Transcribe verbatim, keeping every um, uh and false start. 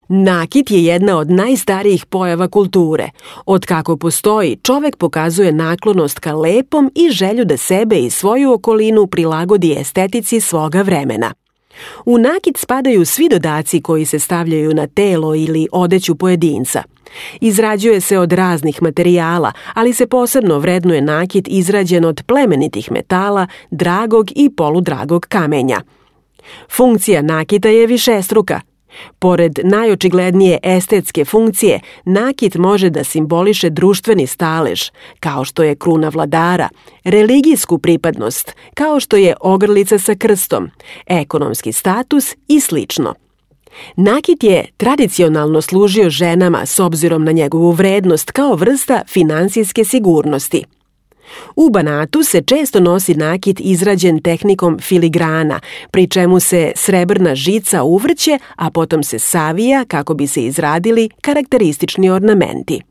Nakit je jedna od najstarijih pojava kulture. Od kako postoji, čovek pokazuje naklonost ka lepom i želju da sebe i svoju okolinu prilagodi estetici svoga vremena. U nakit spadaju svi dodaci koji se stavljaju na telo ili odeću pojedinca. Izrađuje se od raznih materijala, ali se posebno vrednuje nakit izrađen od plemenitih metala, dragog i poludragog kamenja. Funkcija nakita je višestruka. Pored najočiglednije estetske funkcije, nakit može da simboliše društveni stalež, kao što je kruna vladara, religijsku pripadnost, kao što je ogrlica sa krstom, ekonomski status i slično. Nakit je tradicionalno služio ženama s obzirom na njegovu vrednost kao vrsta finansijske sigurnosti. U Banatu se često nosi nakit izrađen tehnikom filigrana, pri čemu se srebrna žica uvrće, a potom se savija kako bi se izradili karakteristični ornamenti.